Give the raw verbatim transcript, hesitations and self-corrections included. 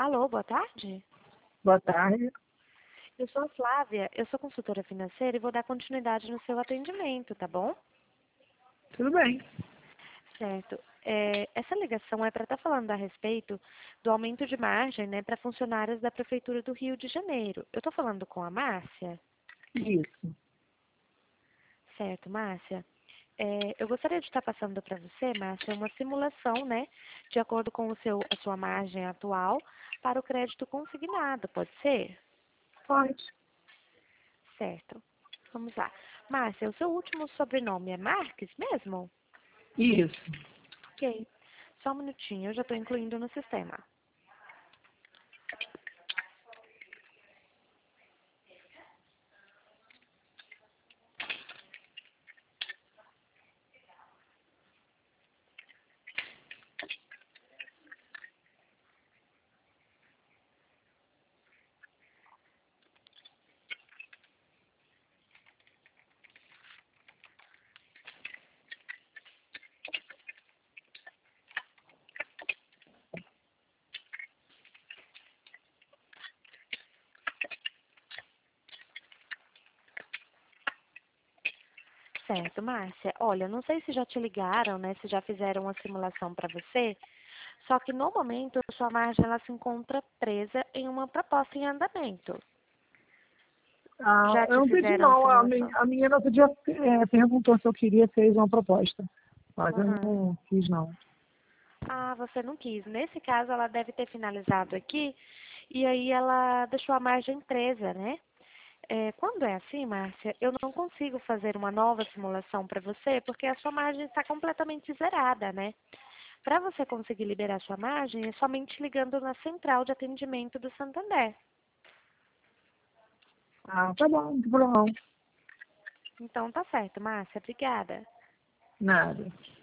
Alô, boa tarde. Boa tarde. Eu sou a Flávia, eu sou consultora financeira e vou dar continuidade no seu atendimento, tá bom? Tudo bem. Certo. É, essa ligação é para estar falando a respeito do aumento de margem, né, para funcionários da Prefeitura do Rio de Janeiro. Eu estou falando com a Márcia? Isso. Certo, Márcia. É, eu gostaria de estar passando para você, Márcia, uma simulação, né, de acordo com o seu, a sua margem atual para o crédito consignado, pode ser? Pode. Certo. Vamos lá. Márcia, o seu último sobrenome é Marques mesmo? Isso. Ok. Só um minutinho, eu já estou incluindo no sistema. Certo, Márcia. Olha, não sei se já te ligaram, né, se já fizeram uma simulação para você, só que no momento a sua margem ela se encontra presa em uma proposta em andamento. Ah, Já eu te não pedi fizeram a não. A, simulação? men- a menina outro dia é, perguntou se eu queria, fez uma proposta. Mas eu Aham. não fiz não. Ah, você não quis. Nesse caso, ela deve ter finalizado aqui e aí ela deixou a margem presa, né? É, quando é assim, Márcia, eu não consigo fazer uma nova simulação para você porque a sua margem está completamente zerada, né? Para você conseguir liberar sua margem, é somente ligando na central de atendimento do Santander. Ah, tá bom, não tem problema não. Então tá certo, Márcia. Obrigada. Nada.